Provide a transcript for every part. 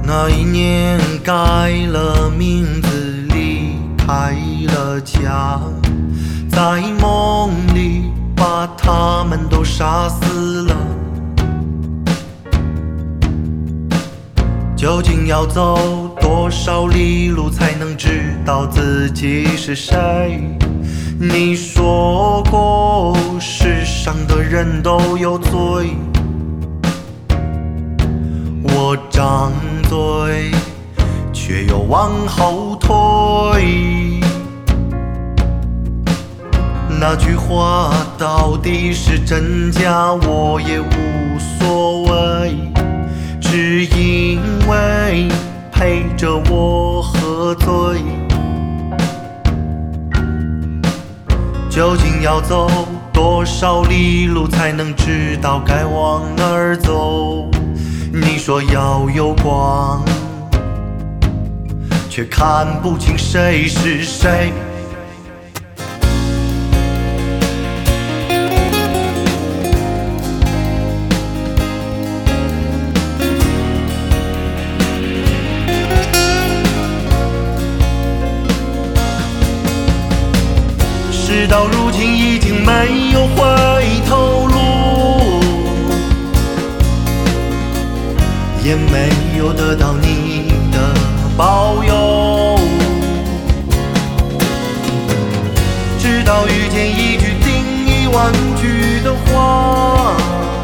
那一年改了名字，离开了家，在梦里把他们都杀死了。究竟要走多少里路才能知道自己是谁？你说过世上的人都有罪，我张嘴却又往后退。那句话到底是真假我也无所谓，只因为陪着我喝醉。究竟要走多少里路才能知道该往哪儿走？你说要有光，却看不清谁是谁。事到如今已经没有回头路，也没有得到你的保佑。直到遇见一句顶10000句的话，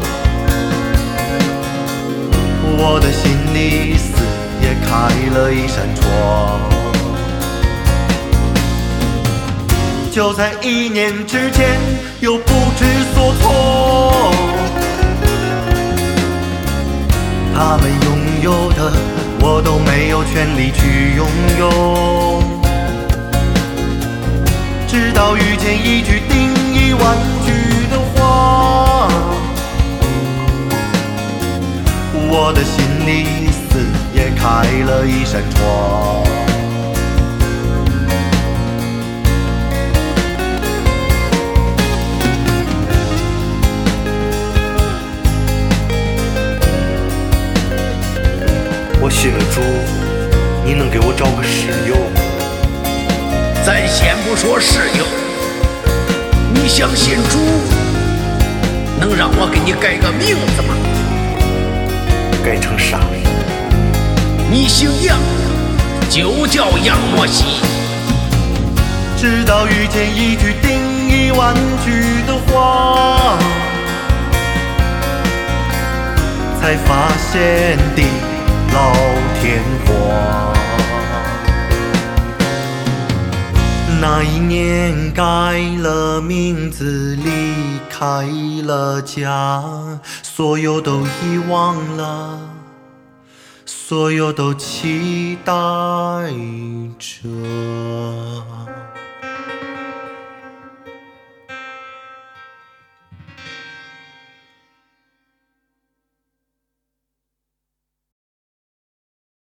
我的心里似也开了一扇窗。就在1年之前，又不知所措。他们拥有的，我都没有权利去拥有。直到遇见一句顶10000句的话，我的心里似也开了一扇窗。我信了主，你能给我找个室友吗？ 咱先不说室友，你相信主，能让我给你改个名字吗？ 改成啥？ 你姓杨，就叫杨莫西。 直到遇见一句顶10000句的话，才发现地老天荒。那一年改了名字，离开了家，所有都遗忘了，所有都期待着。